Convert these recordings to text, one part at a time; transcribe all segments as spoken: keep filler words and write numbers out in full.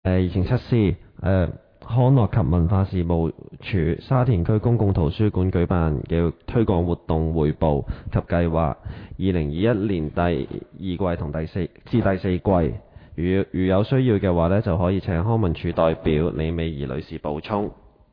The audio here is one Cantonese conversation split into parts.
誒疫情測試誒康樂及文化事務處沙田區公共圖書館舉辦嘅推廣活動匯報及計劃，二零二一年第二季同第四至第四季，如如有需要嘅話呢，就可以請康文署代表李美儀女士補充。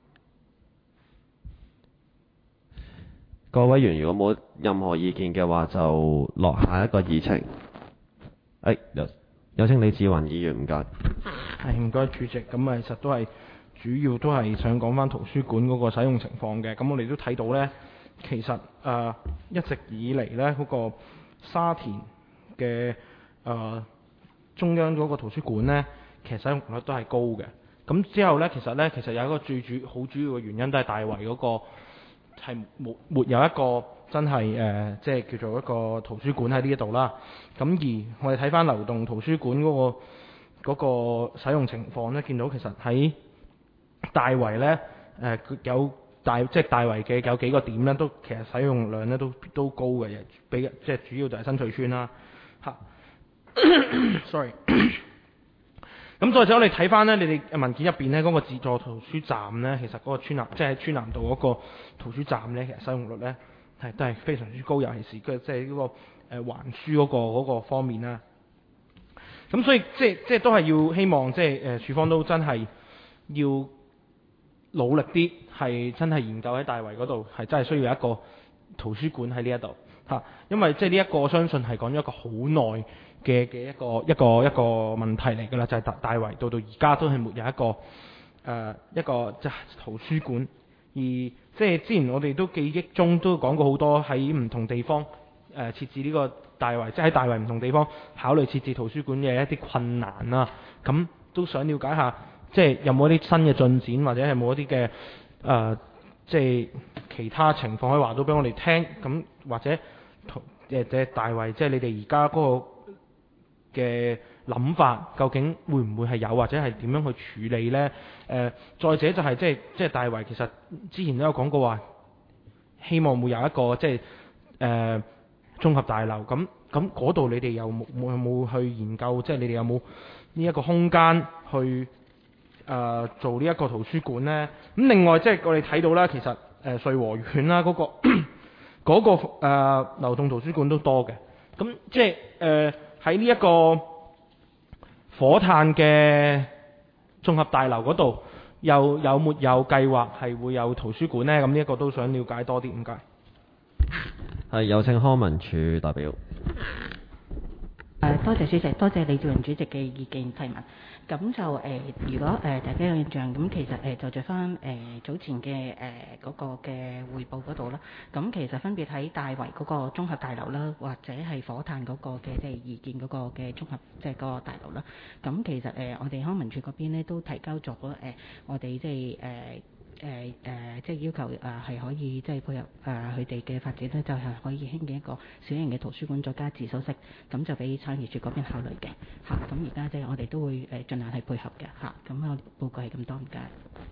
各位委員如果冇任何意見嘅話，就落下，下一個議程。誒，有有請李志雲議員，唔該。 係唔該，主席。咁啊，其實都係主要都係想講翻圖書館嗰個使用情況嘅。咁我哋都睇到呢，其實誒、呃、一直以嚟呢，嗰、嗰個沙田嘅誒、呃、中央嗰個圖書館呢，其實使用率都係高嘅。咁之後呢，其實呢，其實有一個最主好主要嘅原因都係大圍嗰個係沒沒有一個真係誒、呃，即係叫做一個圖書館喺呢一度啦。咁而我哋睇翻流動圖書館嗰、嗰個嗰個使用情況咧，見到其實喺大圍咧，誒、呃、有大即係大圍嘅有幾個點咧，都其實使用量咧都都高嘅，比即係主要就係新翠邨啦，嚇、啊。sorry。咁再者我哋睇翻咧，你哋文件入邊咧嗰個自助圖書站咧，其實嗰個村南即係喺村南道嗰個圖書站咧，其實使用率咧係都係非常之高，尤其是佢即係嗰個誒還書嗰個嗰個方面啦。咁所以即係即係都係要希望即係誒署方都真係要努力啲，係真係研究喺大圍嗰度係真係需要一個圖書館喺呢一度嚇，因為即係呢一個我相信係講咗一個好耐嘅嘅一個一個一個問題嚟㗎啦，就係、是、大大圍到到而家都係沒有一個誒、呃、一個即係圖書館，而即係之前我哋都記憶中都講過好多喺唔同地方誒、呃、設置呢個大圍，即係喺大圍唔同地方考慮設置圖書館嘅一啲困難啦。咁都想了解下，即係有冇一啲新嘅進展，或者係冇一啲嘅誒，即係其他情況可以話到俾我哋聽。咁或者誒即係大圍，即係你哋而家嗰個嘅諗法，究竟會唔會係有，或者係點樣去處理呢？誒、呃，再者就係、是、即係即係大圍，其實之前都有講過話，希望會有一個即係誒。呃綜合大樓，咁咁嗰度你哋有冇有冇去研究？即係你哋有冇呢一個空間去誒、呃、做呢一個圖書館呢？咁另外即係我哋睇到啦，其實誒、呃、瑞和苑啦嗰個嗰、嗰個、呃、流動圖書館都多嘅。咁即係誒喺呢一個火炭嘅綜合大樓嗰度，又有沒有計劃係會有圖書館呢？咁呢一個都想了解多啲，唔該。 係有請康文署代表。 誒多謝主席，多謝李志榮主席嘅意見提問。咁就誒、呃，如果誒、呃、大家有印象，咁其實誒、呃、就着翻誒早前嘅誒嗰個嘅匯報嗰度啦。咁其實分別喺大圍嗰個綜合大樓啦，或者係火炭嗰個嘅即係意見嗰個嘅綜合即係嗰個大樓啦。咁其實誒、呃、我哋康文署嗰邊咧都提交咗誒、呃、我哋即係誒。呃誒誒、呃，即係要求誒係、呃、可以即係配合誒佢哋嘅發展咧，就係、是、可以興建一個小型嘅圖書館，再加自修室，咁就俾產業署嗰邊考慮嘅嚇。咁而家即係我哋都會誒、呃、盡量係配合嘅嚇。咁、啊、我報告係咁多，唔該。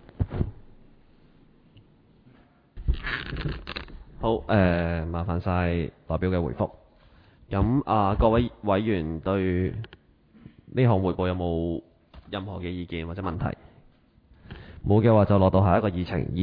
好誒、呃，麻煩晒代表嘅回覆。咁啊，各位委員對呢項匯報有冇任何嘅意見或者問題？冇嘅話就落到下一個議程。